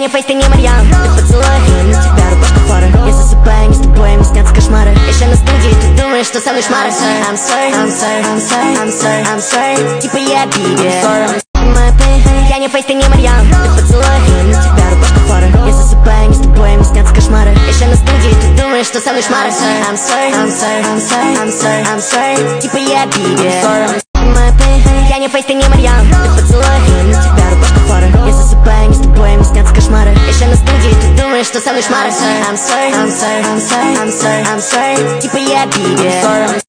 не фейс, ты не Марьян. Ты в поцелуях, и на тебя рубашка фары. Я засыпаю, не с тобой, мне снятся кошмары. Еще на студии, ты думаешь, что со мной шмары. I'm sorry, I'm sorry, I'm sorry, I'm sorry, I'm sorry. Типа я пидор. Я не фейс, ты не Марьян. Ты в поцелуях, и на тебя рубашка фары. Я засыпаю, не с тобой, мне снятся кошмары. Еще на студии, ты думаешь, что со мной шмары. I'm sorry, I'm sorry, I'm sorry, I'm sorry, I'm sorry. Типа я пидор. Я не фейс, ты не Марьян. Ты в поцелуях, и на тебя рубашка фары. Я засыпаю, не с тобой, мне снятся кошмары. Еще на студии, ты думаешь, что со мной шмары. I'm sorry, I'm sorry, I'm sorry, I'm sorry, I'm sorry. Типа я пидор.